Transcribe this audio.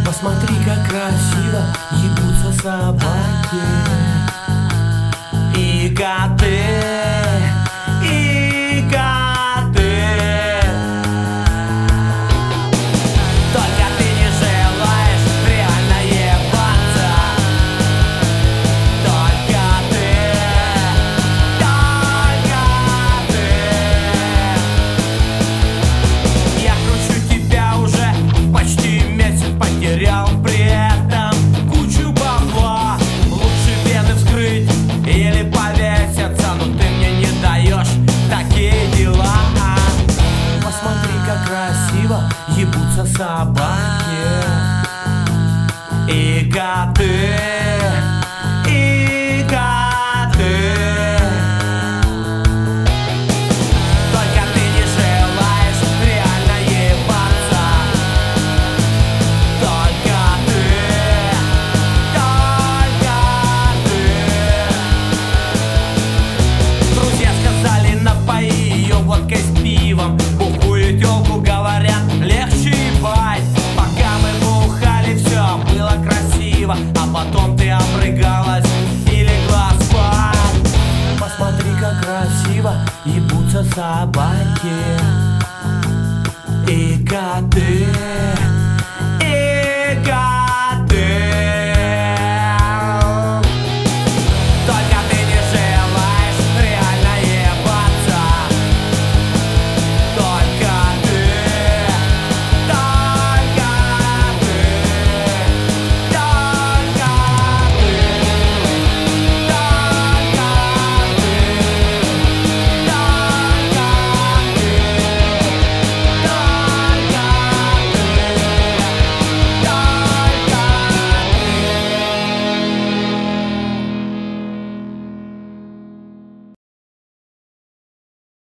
Посмотри, как красиво ебутся собаки и коты, и коты. Только ты не желаешь реально ебаться. Только ты. Я кручу тебя уже почти месяц, потерял при этом кучу бабла. Лучше вены вскрыть или повеситься, но ты мне не даешь такие дела. Посмотри, как красиво ебутся собаки и коты, и коты. Только ты не желаешь реально ебаться. Только ты. Друзья сказали, напои ее водкой с пивом. Бухую тёлку, говорят, легче ебать. Пока мы бухали, все было красиво, а потом ты обрыгалась и легла спать. Посмотри, как красиво ебутся собаки